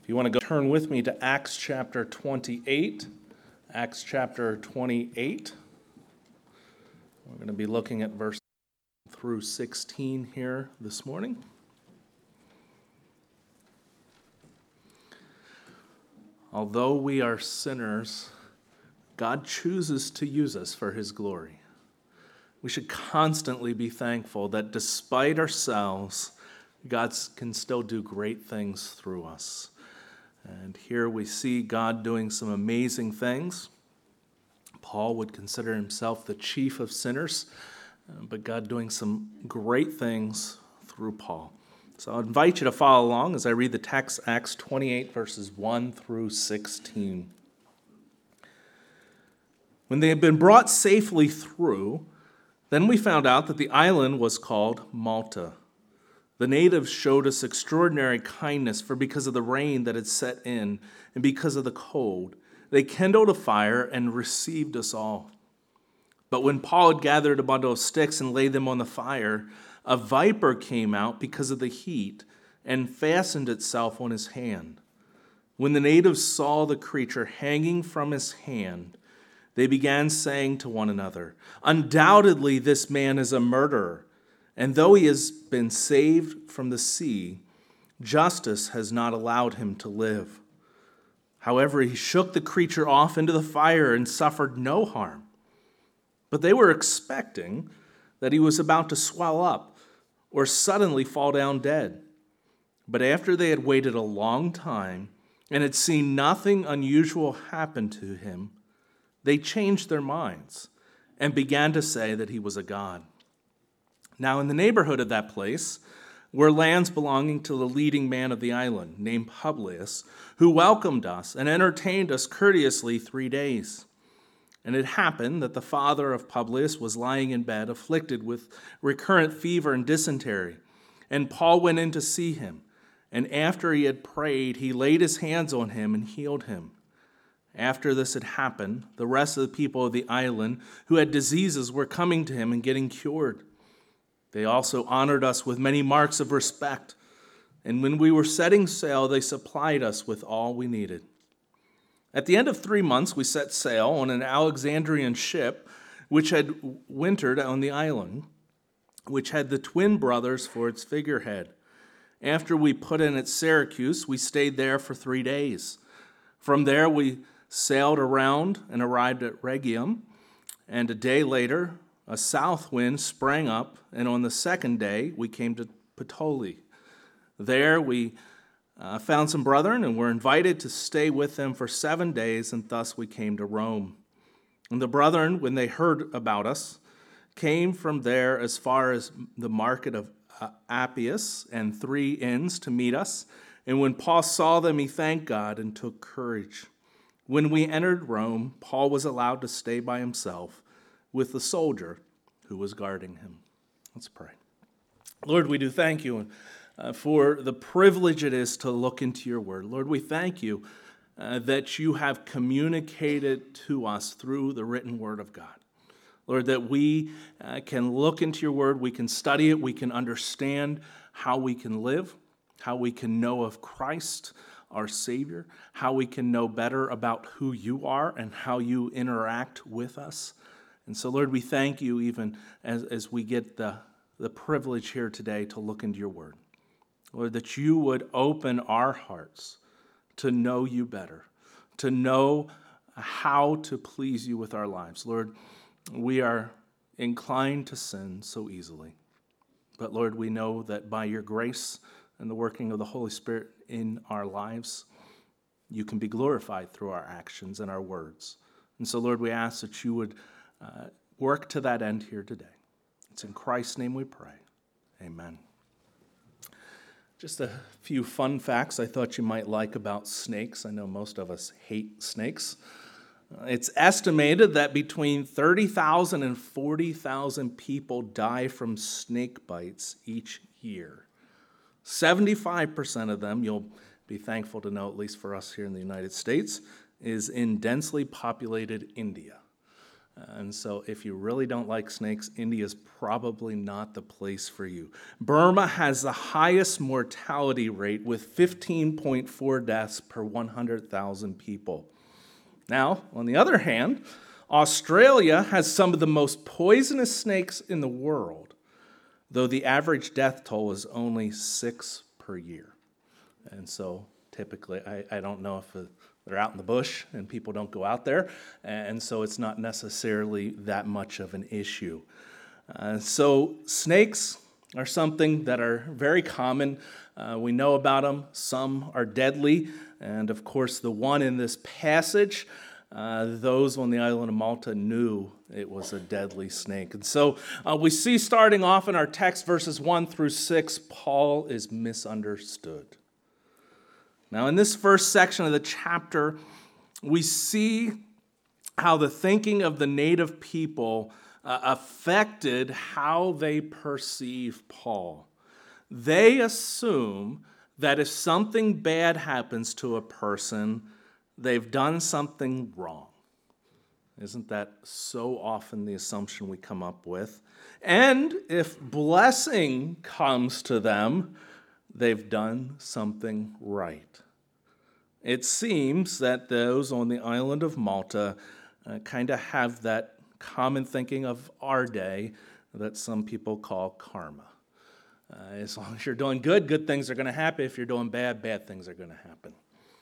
you want to go turn with me to Acts chapter 28. Acts chapter 28. We're going to be looking at verse through 16 here this morning. Although we are sinners, God chooses to use us for his glory. We should constantly be thankful that despite ourselves, God can still do great things through us. And here we see God doing some amazing things. Paul would consider himself the chief of sinners, but God doing some great things through Paul. So I invite you to follow along as I read the text, Acts 28, verses 1 through 16. When they had been brought safely through, then we found out that the island was called Malta. The natives showed us extraordinary kindness, for because of the rain that had set in and because of the cold, they kindled a fire and received us all. But when Paul had gathered a bundle of sticks and laid them on the fire, a viper came out because of the heat and fastened itself on his hand. When the natives saw the creature hanging from his hand, they began saying to one another, "Undoubtedly this man is a murderer. And though he has been saved from the sea, justice has not allowed him to live." However, he shook the creature off into the fire and suffered no harm. But they were expecting that he was about to swell up or suddenly fall down dead. But after they had waited a long time and had seen nothing unusual happen to him, they changed their minds and began to say that he was a god. Now, in the neighborhood of that place were lands belonging to the leading man of the island, named Publius, who welcomed us and entertained us courteously 3 days. And it happened that the father of Publius was lying in bed, afflicted with recurrent fever and dysentery. And Paul went in to see him. And after he had prayed, he laid his hands on him and healed him. After this had happened, the rest of the people of the island who had diseases were coming to him and getting cured. They also honored us with many marks of respect, and when we were setting sail, they supplied us with all we needed. At the end of 3 months, we set sail on an Alexandrian ship which had wintered on the island, which had the twin brothers for its figurehead. After we put in at Syracuse, we stayed there for 3 days. From there, we sailed around and arrived at Rhegium, and a day later, a south wind sprang up, and on the second day, we came to Puteoli. There we found some brethren and were invited to stay with them for 7 days, and thus we came to Rome. And the brethren, when they heard about us, came from there as far as the market of Appius and 3 inns to meet us. And when Paul saw them, he thanked God and took courage. When we entered Rome, Paul was allowed to stay by himself with the soldier who was guarding him. Let's pray. Lord, we do thank you for the privilege it is to look into your word. Lord, we thank you that you have communicated to us through the written word of God. Lord, that we can look into your word, we can study it, we can understand how we can live, how we can know of Christ, our Savior, how we can know better about who you are and how you interact with us. And so, Lord, we thank you even as we get the privilege here today to look into your word. Lord, that you would open our hearts to know you better, to know how to please you with our lives. Lord, we are inclined to sin so easily. But Lord, we know that by your grace and the working of the Holy Spirit in our lives, you can be glorified through our actions and our words. And so, Lord, we ask that you would work to that end here today. It's in Christ's name we pray. Amen. Just a few fun facts I thought you might like about snakes. I know most of us hate snakes. It's estimated that between 30,000 and 40,000 people die from snake bites each year. 75% of them, you'll be thankful to know, at least for us here in the United States, is in densely populated India. And so if you really don't like snakes, India is probably not the place for you. Burma has the highest mortality rate with 15.4 deaths per 100,000 people. Now, on the other hand, Australia has some of the most poisonous snakes in the world, though the average death toll is only 6 per year. And so typically, I don't know if they're out in the bush and people don't go out there, and so it's not necessarily that much of an issue. So snakes are something that are very common. We know about them. Some are deadly, and of course the one in this passage, those on the island of Malta knew it was a deadly snake. And so we see starting off in our text, verses 1 through 6, Paul is misunderstood. Now, in this first section of the chapter, we see how the thinking of the native people affected how they perceive Paul. They assume that if something bad happens to a person, they've done something wrong. Isn't that so often the assumption we come up with? And if blessing comes to them, they've done something right. It seems that those on the island of Malta kind of have that common thinking of our day that some people call karma. As long as you're doing good, good things are going to happen. If you're doing bad, bad things are going to happen.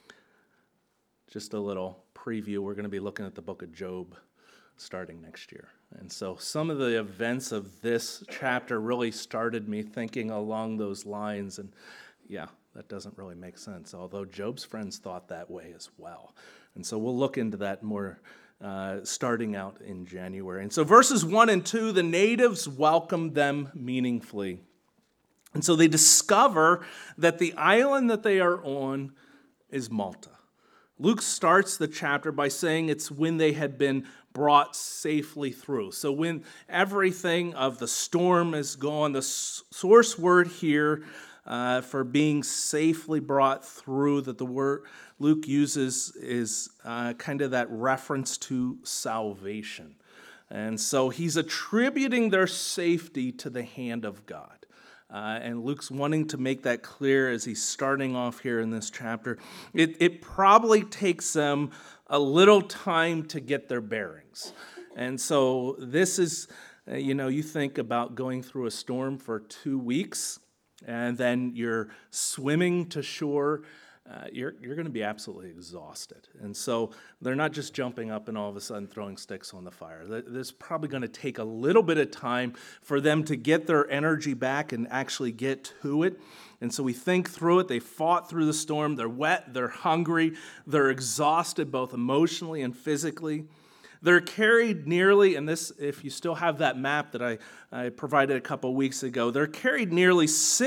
Just a little preview, we're going to be looking at the book of Job starting next year. And so some of the events of this chapter really started me thinking along those lines. And yeah, that doesn't really make sense, although Job's friends thought that way as well. And so we'll look into that more starting out in January. And so verses 1 and 2, the natives welcome them meaningfully. And so they discover that the island that they are on is Malta. Luke starts the chapter by saying it's when they had been brought safely through. So when everything of the storm is gone, the source word here for being safely brought through that the word Luke uses is kind of that reference to salvation. And so he's attributing their safety to the hand of God. And Luke's wanting to make that clear as he's starting off here in this chapter. It probably takes them a little time to get their bearings. And so this is, you think about going through a storm for 2 weeks, and then you're swimming to shore. You're going to be absolutely exhausted. And so they're not just jumping up and all of a sudden throwing sticks on the fire. There's probably going to take a little bit of time for them to get their energy back and actually get to it. And so we think through it. They fought through the storm. They're wet. They're hungry. They're exhausted both emotionally and physically. They're carried nearly, and this, if you still have that map that I provided a couple weeks ago, they're carried nearly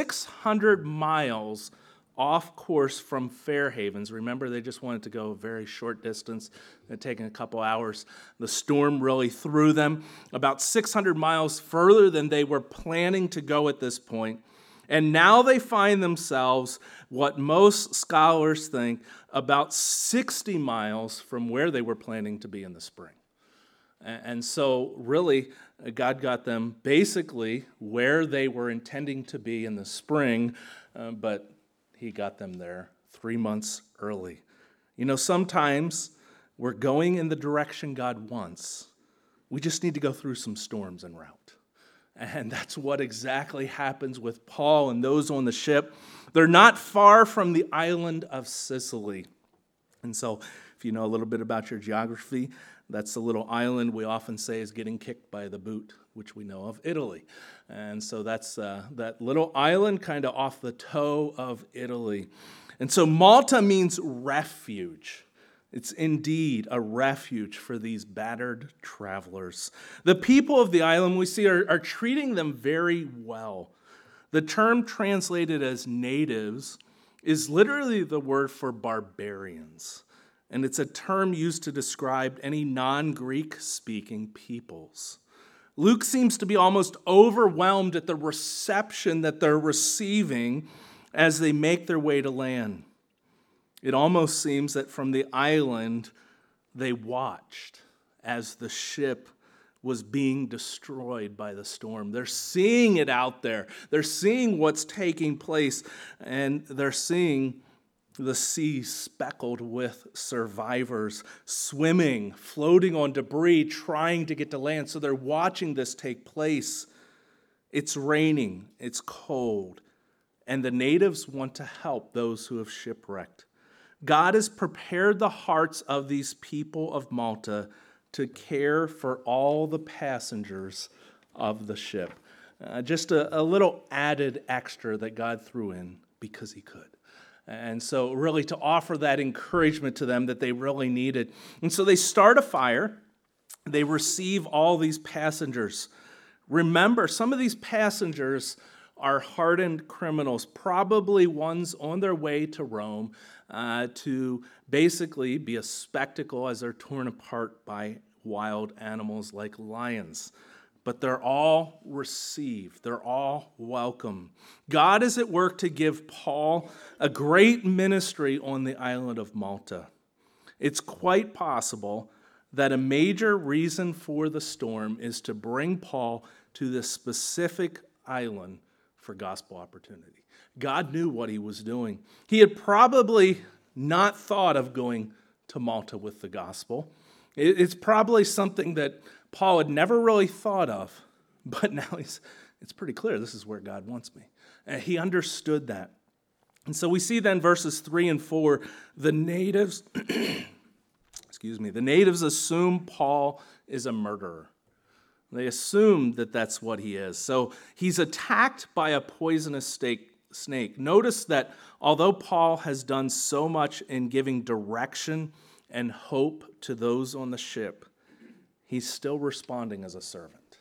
600 miles off course from Fair Havens. Remember, they just wanted to go a very short distance. It had taken a couple hours. The storm really threw them about 600 miles further than they were planning to go at this point. And now they find themselves, what most scholars think, about 60 miles from where they were planning to be in the spring. And so really, God got them basically where they were intending to be in the spring, but he got them there 3 months early. Sometimes we're going in the direction God wants. We just need to go through some storms en route. And that's what exactly happens with Paul and those on the ship. They're not far from the island of Sicily. And so if you know a little bit about your geography, that's the little island we often say is getting kicked by the boot, which we know of, Italy. And so that's that little island kind of off the toe of Italy. And so Malta means refuge. It's indeed a refuge for these battered travelers. The people of the island we see are treating them very well. The term translated as natives is literally the word for barbarians. And it's a term used to describe any non-Greek speaking peoples. Luke seems to be almost overwhelmed at the reception that they're receiving as they make their way to land. It almost seems that from the island, they watched as the ship was being destroyed by the storm. They're seeing it out there. They're seeing what's taking place, and they're seeing the sea speckled with survivors, swimming, floating on debris, trying to get to land. So they're watching this take place. It's raining, it's cold, and the natives want to help those who have shipwrecked. God has prepared the hearts of these people of Malta to care for all the passengers of the ship. Just a little added extra that God threw in because he could. And so really to offer that encouragement to them that they really needed. And so they start a fire. They receive all these passengers. Remember, some of these passengers are hardened criminals, probably ones on their way to Rome to basically be a spectacle as they're torn apart by wild animals like lions. But they're all received. They're all welcome. God is at work to give Paul a great ministry on the island of Malta. It's quite possible that a major reason for the storm is to bring Paul to this specific island for gospel opportunity. God knew what he was doing. He had probably not thought of going to Malta with the gospel. It's probably something that Paul had never really thought of, but now it's pretty clear this is where God wants me. And he understood that. And so we see then verses 3 and 4, the natives, the natives assume Paul is a murderer. They assume that that's what he is. So he's attacked by a poisonous snake. Notice that although Paul has done so much in giving direction and hope to those on the ship, he's still responding as a servant.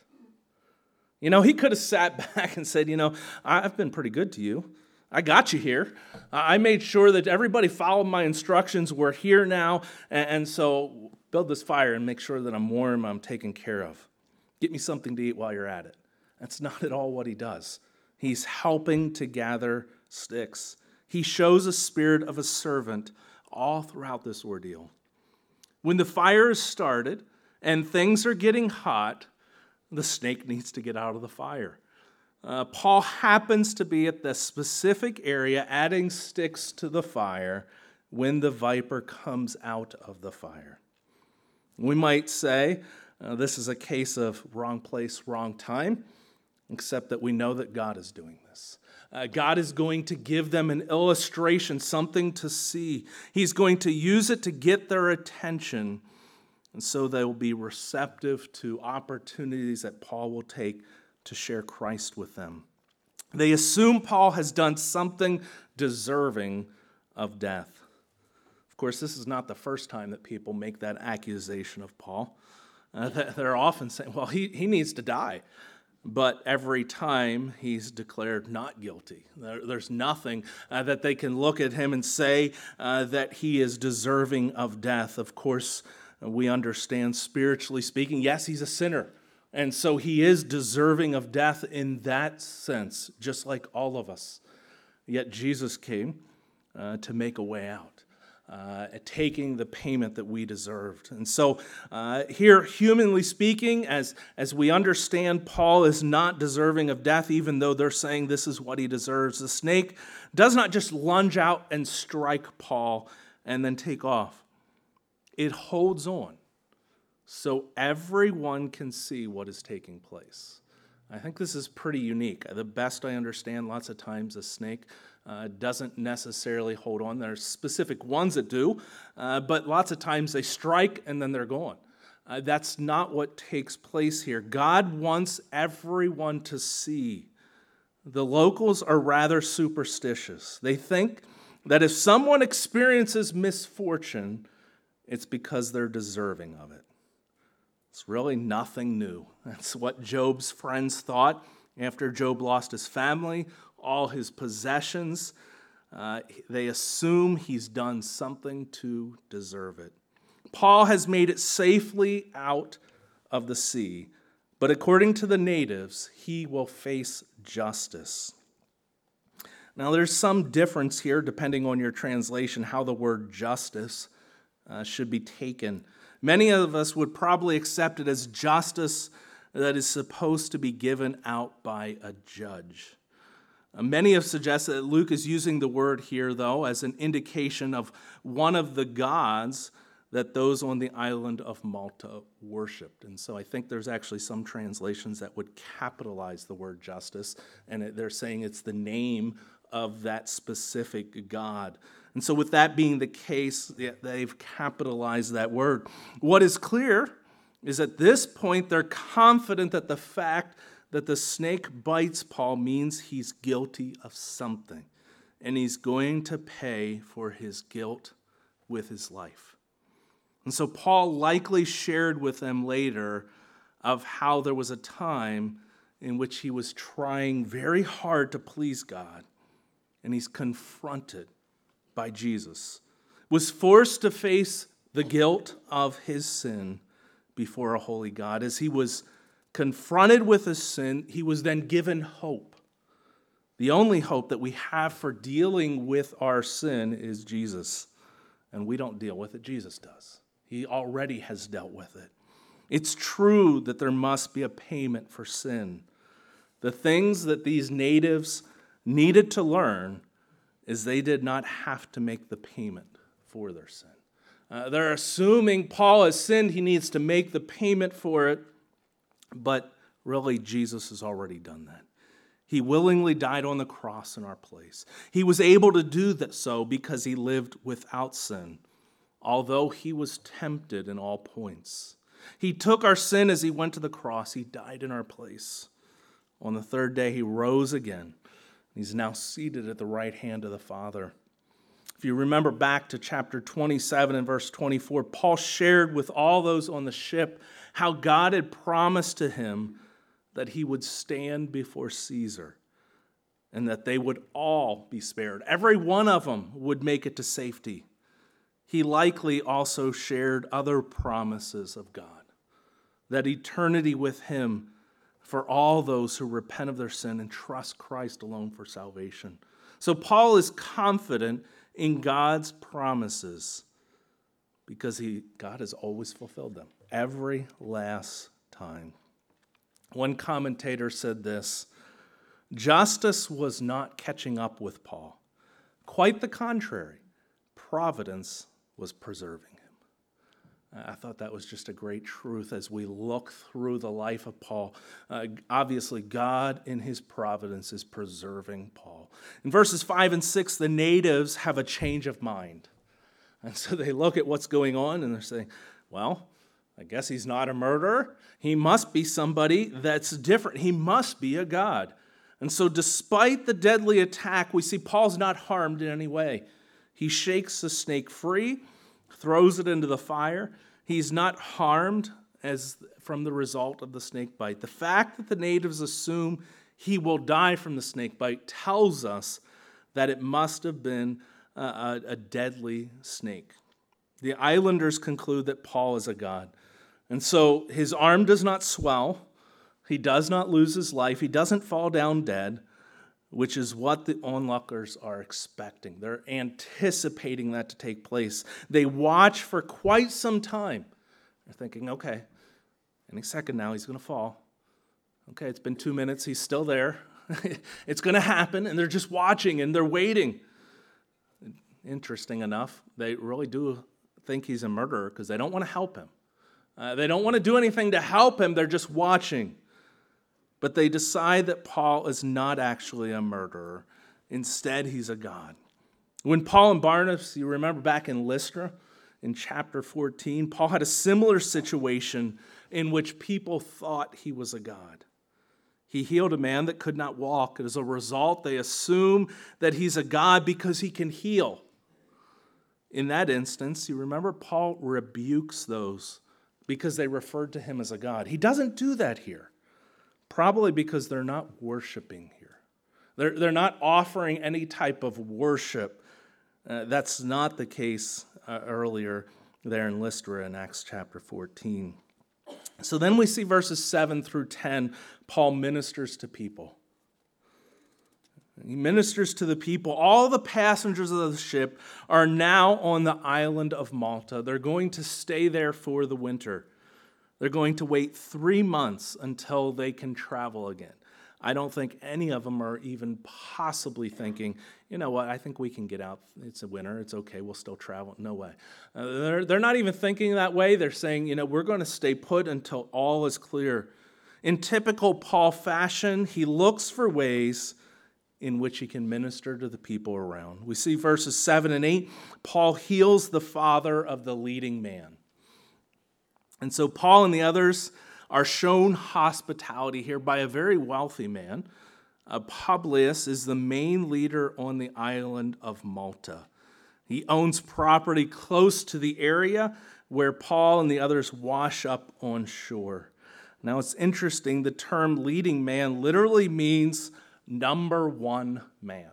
He could have sat back and said, I've been pretty good to you. I got you here. I made sure that everybody followed my instructions. We're here now. And so build this fire and make sure that I'm warm, I'm taken care of. Get me something to eat while you're at it. That's not at all what he does. He's helping to gather sticks. He shows a spirit of a servant all throughout this ordeal. When the fire is started and things are getting hot, the snake needs to get out of the fire. Paul happens to be at the specific area adding sticks to the fire when the viper comes out of the fire. We might say this is a case of wrong place, wrong time, except that we know that God is doing this. God is going to give them an illustration, something to see. He's going to use it to get their attention, and so they will be receptive to opportunities that Paul will take to share Christ with them. They assume Paul has done something deserving of death. Of course, this is not the first time that people make that accusation of Paul. They're often saying, well, he needs to die. But every time he's declared not guilty. There's nothing that they can look at him and say that he is deserving of death. Of course, we understand spiritually speaking, yes, he's a sinner. And so he is deserving of death in that sense, just like all of us. Yet Jesus came to make a way out. Taking the payment that we deserved. And so here, humanly speaking, as we understand Paul is not deserving of death, even though they're saying this is what he deserves, the snake does not just lunge out and strike Paul and then take off. It holds on so everyone can see what is taking place. I think this is pretty unique. The best I understand, lots of times a snake doesn't necessarily hold on. There's specific ones that do, but lots of times they strike and then they're gone. That's not what takes place here. God wants everyone to see. The locals are rather superstitious. They think that if someone experiences misfortune, it's because they're deserving of it. It's really nothing new. That's what Job's friends thought after Job lost his family, all his possessions. They assume he's done something to deserve it. Paul has made it safely out of the sea, but according to the natives, he will face justice. Now, there's some difference here, depending on your translation, how the word justice should be taken. Many of us would probably accept it as justice that is supposed to be given out by a judge. Many have suggested that Luke is using the word here, though, as an indication of one of the gods that those on the island of Malta worshipped. And so I think there's actually some translations that would capitalize the word justice, and they're saying it's the name of that specific god. And so with that being the case, they've capitalized that word. What is clear is at this point they're confident that the fact that the snake bites Paul means he's guilty of something, and he's going to pay for his guilt with his life. And so Paul likely shared with them later of how there was a time in which he was trying very hard to please God, and he's confronted by Jesus, was forced to face the guilt of his sin before a holy God. As he was confronted with his sin, he was then given hope. The only hope that we have for dealing with our sin is Jesus. And we don't deal with it, Jesus does. He already has dealt with it. It's true that there must be a payment for sin. The things that these natives needed to learn is they did not have to make the payment for their sin. They're assuming Paul has sinned, he needs to make the payment for it, but really Jesus has already done that. He willingly died on the cross in our place. He was able to do that so because he lived without sin, although he was tempted in all points. He took our sin as he went to the cross. He died in our place. On the third day, he rose again. He's now seated at the right hand of the Father. If you remember back to chapter 27 and verse 24, Paul shared with all those on the ship how God had promised to him that he would stand before Caesar and that they would all be spared. Every one of them would make it to safety. He likely also shared other promises of God, that eternity with him for all those who repent of their sin and trust Christ alone for salvation. So Paul is confident in God's promises because God has always fulfilled them, every last time. One commentator said this: justice was not catching up with Paul. Quite the contrary, providence was preserving him. I thought that was just a great truth as we look through the life of Paul. Obviously, God in his providence is preserving Paul. In verses 5 and 6, the natives have a change of mind. And so they look at what's going on and they're saying, well, I guess he's not a murderer. He must be somebody that's different. He must be a god. And so despite the deadly attack, we see Paul's not harmed in any way. He shakes the snake free, throws it into the fire. He's not harmed as from the result of the snake bite. The fact that the natives assume he will die from the snake bite tells us that it must have been a deadly snake. The islanders conclude that Paul is a god. And so his arm does not swell. He does not lose his life. He doesn't fall down dead, which is what the onlookers are expecting. They're anticipating that to take place. They watch for quite some time. They're thinking, okay, any second now he's going to fall. Okay, it's been 2 minutes. He's still there. It's going to happen. And they're just watching and they're waiting. Interesting enough, they really do think he's a murderer because they don't want to help him. They don't want to do anything to help him. They're just watching. But they decide that Paul is not actually a murderer. Instead, he's a god. When Paul and Barnabas, you remember back in Lystra, in chapter 14, Paul had a similar situation in which people thought he was a god. He healed a man that could not walk. As a result, they assume that he's a god because he can heal. In that instance, you remember Paul rebukes those because they referred to him as a god. He doesn't do that here. Probably because they're not worshiping here. They're not offering any type of worship. That's not the case earlier there in Lystra in Acts chapter 14. So then we see verses 7 through 10, Paul ministers to people. He ministers to the people. All the passengers of the ship are now on the island of Malta. They're going to stay there for the winter. They're going to wait 3 months until they can travel again. I don't think any of them are even possibly thinking, you know what, I think we can get out. It's a winter. It's okay. We'll still travel. No way. They're not even thinking that way. They're saying, we're going to stay put until all is clear. In typical Paul fashion, he looks for ways in which he can minister to the people around. We see verses 7 and 8, Paul heals the father of the leading man. And so Paul and the others are shown hospitality here by a very wealthy man. Publius is the main leader on the island of Malta. He owns property close to the area where Paul and the others wash up on shore. Now it's interesting, the term leading man literally means number one man.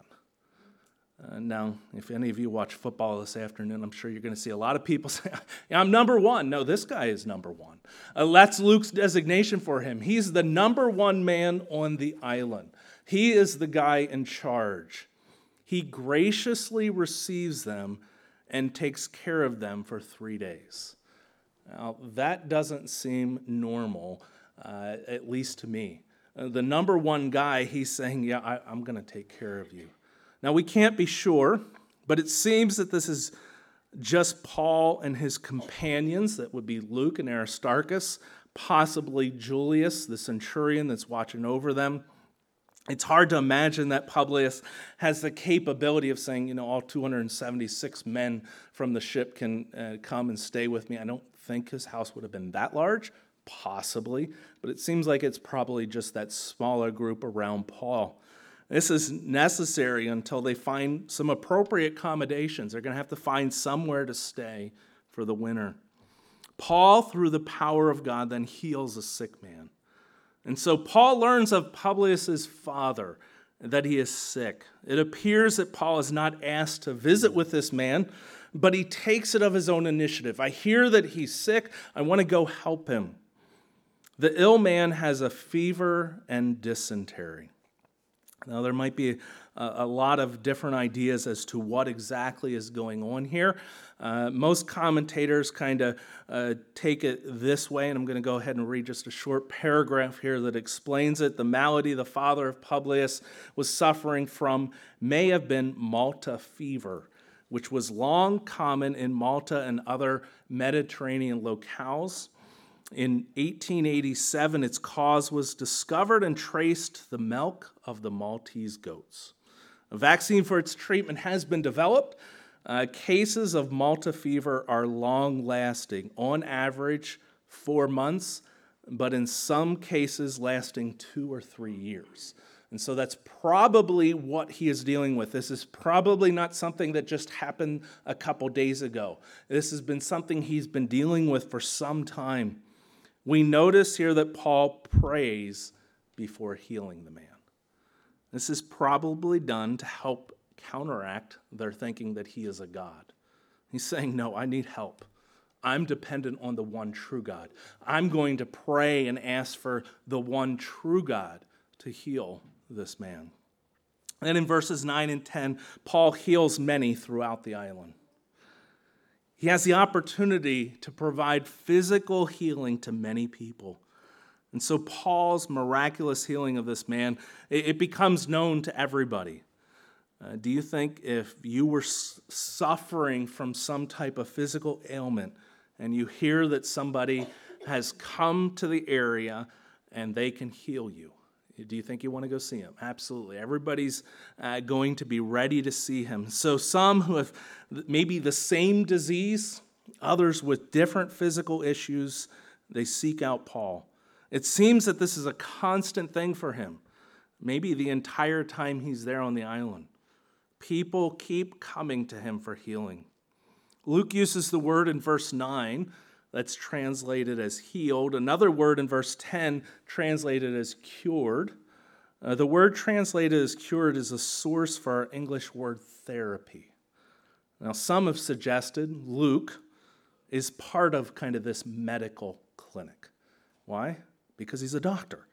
Now, if any of you watch football this afternoon, I'm sure you're going to see a lot of people say, I'm number one. No, this guy is number one. That's Luke's designation for him. He's the number one man on the island. He is the guy in charge. He graciously receives them and takes care of them for 3 days. Now, that doesn't seem normal, at least to me. The number one guy, he's saying, I'm going to take care of you. Now, we can't be sure, but it seems that this is just Paul and his companions, that would be Luke and Aristarchus, possibly Julius, the centurion that's watching over them. It's hard to imagine that Publius has the capability of saying, all 276 men from the ship can come and stay with me. I don't think his house would have been that large, possibly, but it seems like it's probably just that smaller group around Paul. This is necessary until they find some appropriate accommodations. They're going to have to find somewhere to stay for the winter. Paul, through the power of God, then heals a sick man. And so Paul learns of Publius' father, that he is sick. It appears that Paul is not asked to visit with this man, but he takes it of his own initiative. I hear that he's sick. I want to go help him. The ill man has a fever and dysentery. Now, there might be a lot of different ideas as to what exactly is going on here. Most commentators kind of take it this way, and I'm going to go ahead and read just a short paragraph here that explains it. The malady the father of Publius was suffering from may have been Malta fever, which was long common in Malta and other Mediterranean locales. In 1887, its cause was discovered and traced to the milk of the Maltese goats. A vaccine for its treatment has been developed. Cases of Malta fever are long-lasting, on average 4 months, but in some cases lasting 2 or 3 years. And so that's probably what he is dealing with. This is probably not something that just happened a couple days ago. This has been something he's been dealing with for some time. We notice here that Paul prays before healing the man. This is probably done to help counteract their thinking that he is a god. He's saying, no, I need help. I'm dependent on the one true God. I'm going to pray and ask for the one true God to heal this man. And in verses 9 and 10, Paul heals many throughout the island. He has the opportunity to provide physical healing to many people. And so Paul's miraculous healing of this man, it becomes known to everybody. Do you think if you were suffering from some type of physical ailment and you hear that somebody has come to the area and they can heal you, do you think you want to go see him? Absolutely. Everybody's going to be ready to see him. So some who have maybe the same disease, others with different physical issues, they seek out Paul. It seems that this is a constant thing for him, maybe the entire time he's there on the island. People keep coming to him for healing. Luke uses the word in verse 9 that's translated as healed. Another word in verse 10 translated as cured. The word translated as cured is a source for our English word therapy. Now, some have suggested Luke is part of kind of this medical clinic. Why? Because he's a doctor.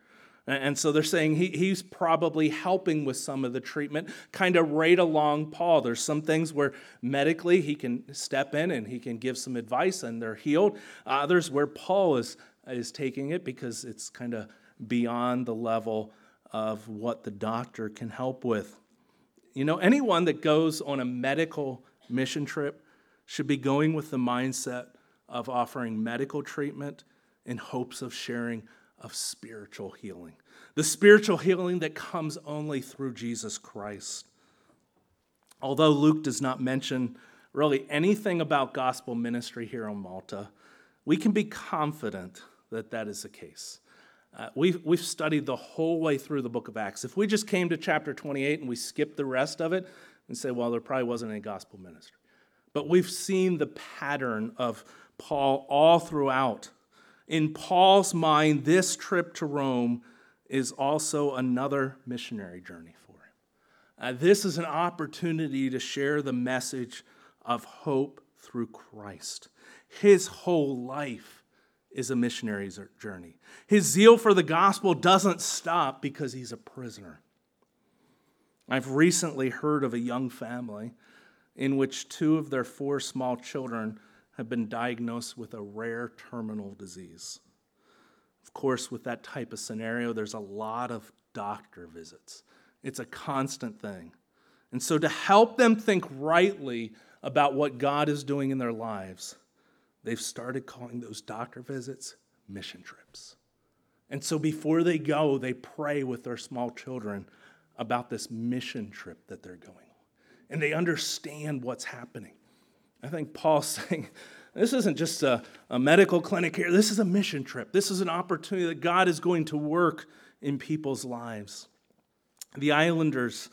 And so they're saying he's probably helping with some of the treatment, kind of right along Paul. There's some things where medically he can step in and he can give some advice and they're healed. Others where Paul is taking it because it's kind of beyond the level of what the doctor can help with. You know, anyone that goes on a medical mission trip should be going with the mindset of offering medical treatment in hopes of sharing of spiritual healing. The spiritual healing that comes only through Jesus Christ. Although Luke does not mention really anything about gospel ministry here on Malta, we can be confident that that is the case. We've studied the whole way through the book of Acts. If we just came to chapter 28 and we skipped the rest of it and say, well, there probably wasn't any gospel ministry. But we've seen the pattern of Paul all throughout. In Paul's mind, this trip to Rome is also another missionary journey for him. This is an opportunity to share the message of hope through Christ. His whole life is a missionary's journey. His zeal for the gospel doesn't stop because he's a prisoner. I've recently heard of a young family in which 2 of their 4 small children have been diagnosed with a rare terminal disease. Of course, with that type of scenario, there's a lot of doctor visits. It's a constant thing. And so to help them think rightly about what God is doing in their lives, they've started calling those doctor visits mission trips. And so before they go, they pray with their small children about this mission trip that they're going on. And they understand what's happening. I think Paul's saying, this isn't just a medical clinic here. This is a mission trip. This is an opportunity that God is going to work in people's lives. The islanders,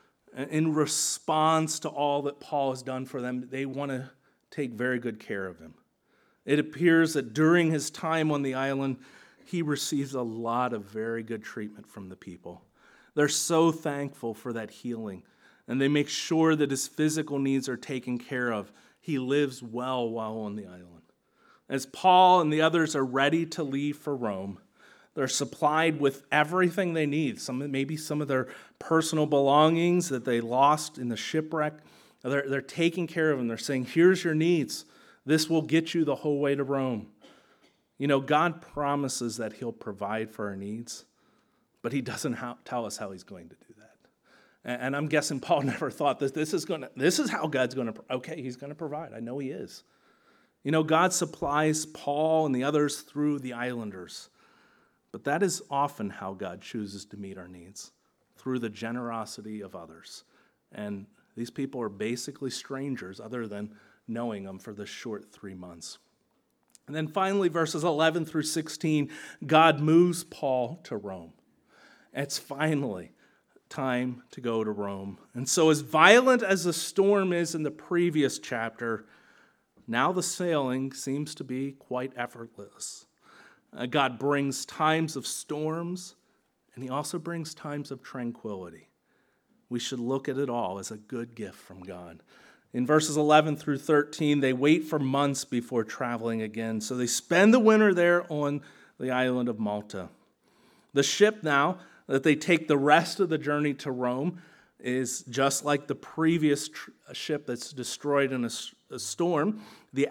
in response to all that Paul has done for them, they want to take very good care of him. It appears that during his time on the island, he receives a lot of very good treatment from the people. They're so thankful for that healing, and they make sure that his physical needs are taken care of. He lives well while on the island. As Paul and the others are ready to leave for Rome, they're supplied with everything they need, maybe some of their personal belongings that they lost in the shipwreck. They're taking care of them. They're saying, here's your needs. This will get you the whole way to Rome. You know, God promises that he'll provide for our needs, but he doesn't tell us how he's going to do that. And I'm guessing Paul never thought that this is how God's going to, okay, he's going to provide. I know he is. You know, God supplies Paul and the others through the islanders, but that is often how God chooses to meet our needs, through the generosity of others. And these people are basically strangers other than knowing them for the short 3 months. And then finally, verses 11 through 16, God moves Paul to Rome. It's finally time to go to Rome. And so as violent as the storm is in the previous chapter, now the sailing seems to be quite effortless. God brings times of storms, and he also brings times of tranquility. We should look at it all as a good gift from God. In verses 11 through 13, they wait for months before traveling again. So they spend the winter there on the island of Malta. The ship now that they take the rest of the journey to Rome is just like the previous ship that's destroyed in a storm.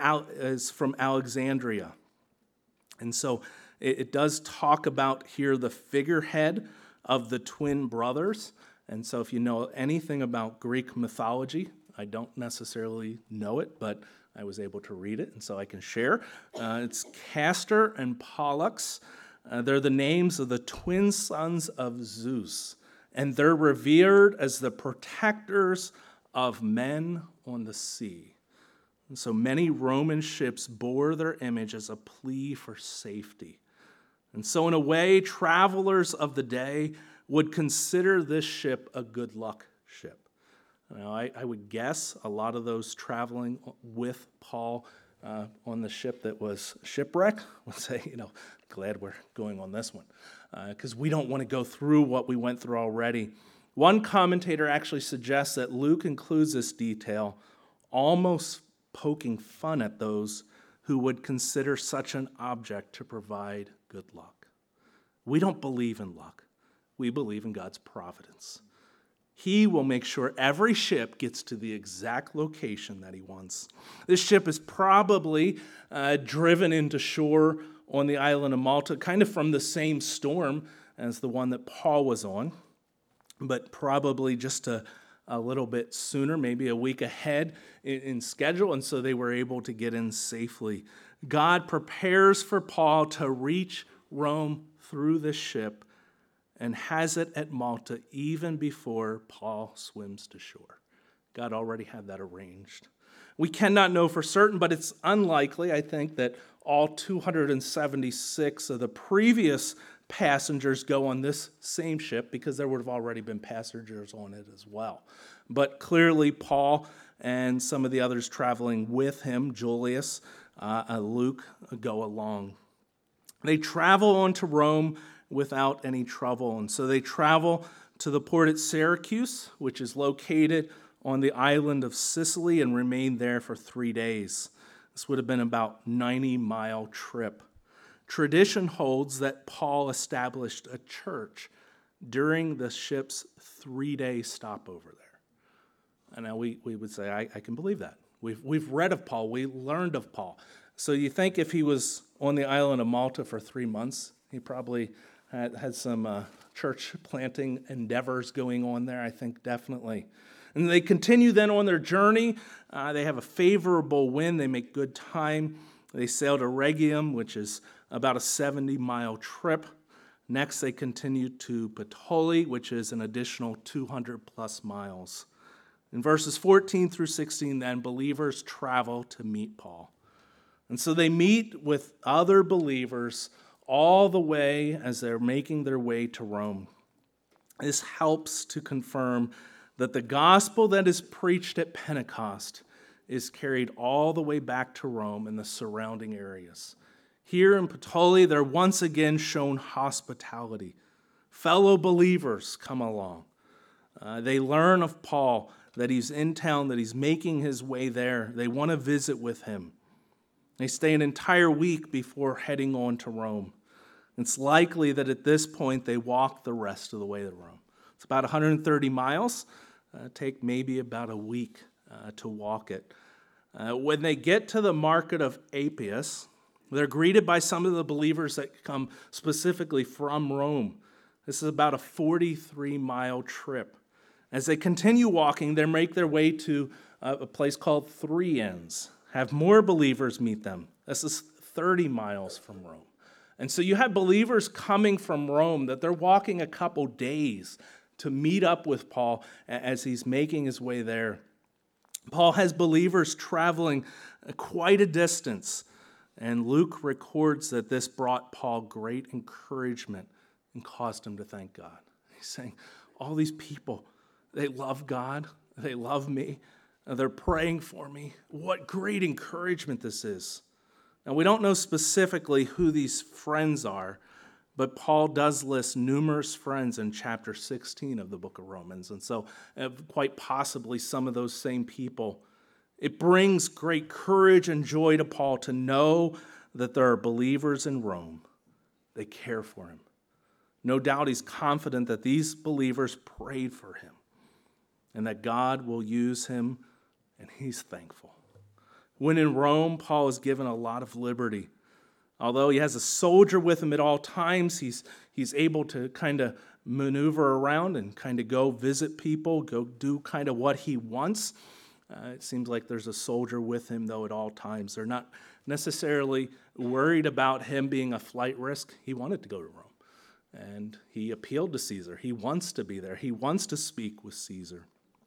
Is from Alexandria. And so it does talk about here the figurehead of the twin brothers. And so if you know anything about Greek mythology, I don't necessarily know it, but I was able to read it, and so I can share. It's Castor and Pollux. They're the names of the twin sons of Zeus, and they're revered as the protectors of men on the sea. And so many Roman ships bore their image as a plea for safety. And so in a way, travelers of the day would consider this ship a good luck ship. Now, I would guess a lot of those traveling with Paul on the ship that was shipwrecked will say, glad we're going on this one, because we don't want to go through what we went through already. One commentator actually suggests that Luke includes this detail, almost poking fun at those who would consider such an object to provide good luck. We don't believe in luck. We believe in God's providence. He will make sure every ship gets to the exact location that he wants. This ship is probably driven into shore on the island of Malta, kind of from the same storm as the one that Paul was on, but probably just a little bit sooner, maybe a week ahead in schedule, and so they were able to get in safely. God prepares for Paul to reach Rome through this ship and has it at Malta even before Paul swims to shore. God already had that arranged. We cannot know for certain, but it's unlikely, I think, that all 276 of the previous passengers go on this same ship, because there would have already been passengers on it as well. But clearly Paul and some of the others traveling with him, Julius, Luke, go along. They travel on to Rome without any trouble. And so they travel to the port at Syracuse, which is located on the island of Sicily, and remain there for 3 days. This would have been about a 90-mile trip. Tradition holds that Paul established a church during the ship's 3-day stopover there. And now we would say, I can believe that. We've read of Paul. We learned of Paul. So you think if he was on the island of Malta for 3 months, he probably had some church planting endeavors going on there, I think, definitely. And they continue then on their journey. They have a favorable wind. They make good time. They sail to Rhegium, which is about a 70-mile trip. Next, they continue to Puteoli, which is an additional 200-plus miles. In verses 14 through 16, then, believers travel to meet Paul. And so they meet with other believers all the way as they're making their way to Rome. This helps to confirm that the gospel that is preached at Pentecost is carried all the way back to Rome and the surrounding areas. Here in Puteoli, they're once again shown hospitality. Fellow believers come along. They learn of Paul, that he's in town, that he's making his way there. They want to visit with him. They stay an entire week before heading on to Rome. It's likely that at this point they walk the rest of the way to Rome. It's about 130 miles. Take maybe about a week to walk it. When they get to the market of Appius, they're greeted by some of the believers that come specifically from Rome. This is about a 43-mile trip. As they continue walking, they make their way to a place called Three Inns. Have more believers meet them. This is 30 miles from Rome. And so you have believers coming from Rome that they're walking a couple days to meet up with Paul as he's making his way there. Paul has believers traveling quite a distance, and Luke records that this brought Paul great encouragement and caused him to thank God. He's saying, all these people, they love God, they love me, they're praying for me. What great encouragement this is. Now, we don't know specifically who these friends are, but Paul does list numerous friends in chapter 16 of the book of Romans, and so quite possibly some of those same people. It brings great courage and joy to Paul to know that there are believers in Rome. They care for him. No doubt he's confident that these believers prayed for him and that God will use him, and he's thankful. When in Rome, Paul is given a lot of liberty. Although he has a soldier with him at all times, he's able to kind of maneuver around and kind of go visit people, go do kind of what he wants. It seems like there's a soldier with him, though, at all times. They're not necessarily worried about him being a flight risk. He wanted to go to Rome, and he appealed to Caesar. He wants to be there. He wants to speak with Caesar.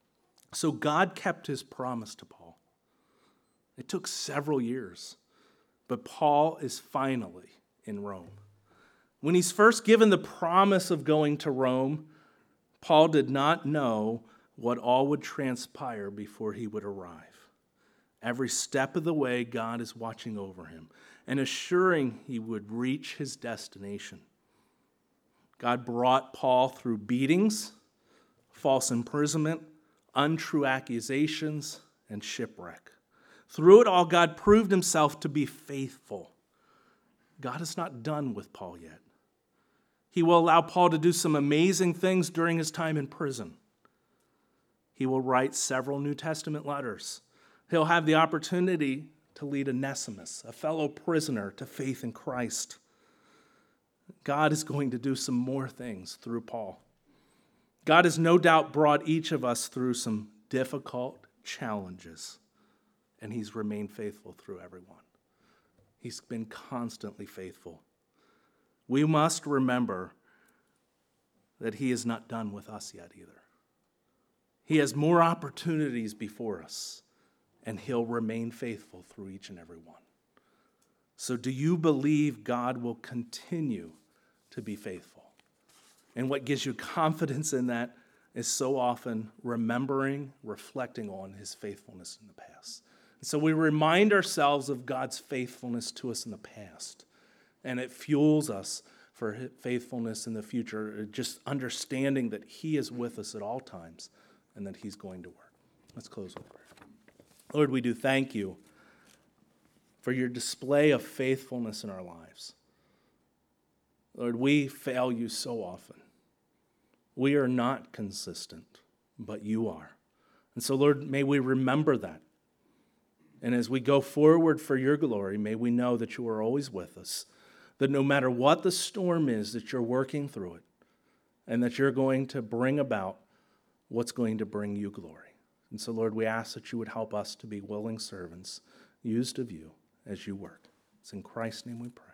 So God kept his promise to Paul. It took several years, but Paul is finally in Rome. When he's first given the promise of going to Rome, Paul did not know what all would transpire before he would arrive. Every step of the way, God is watching over him and assuring he would reach his destination. God brought Paul through beatings, false imprisonment, untrue accusations, and shipwreck. Through it all, God proved himself to be faithful. God is not done with Paul yet. He will allow Paul to do some amazing things during his time in prison. He will write several New Testament letters. He'll have the opportunity to lead Onesimus, a fellow prisoner, to faith in Christ. God is going to do some more things through Paul. God has no doubt brought each of us through some difficult challenges, and he's remained faithful through everyone. He's been constantly faithful. We must remember that he is not done with us yet either. He has more opportunities before us, and he'll remain faithful through each and every one. So do you believe God will continue to be faithful? And what gives you confidence in that is so often remembering, reflecting on his faithfulness in the past. And so we remind ourselves of God's faithfulness to us in the past, and it fuels us for faithfulness in the future, just understanding that he is with us at all times and that he's going to work. Let's close with prayer. Lord, we do thank you for your display of faithfulness in our lives. Lord, we fail you so often. We are not consistent, but you are. And so, Lord, may we remember that. And as we go forward for your glory, may we know that you are always with us, that no matter what the storm is, that you're working through it, and that you're going to bring about what's going to bring you glory. And so, Lord, we ask that you would help us to be willing servants, used of you as you work. It's in Christ's name we pray.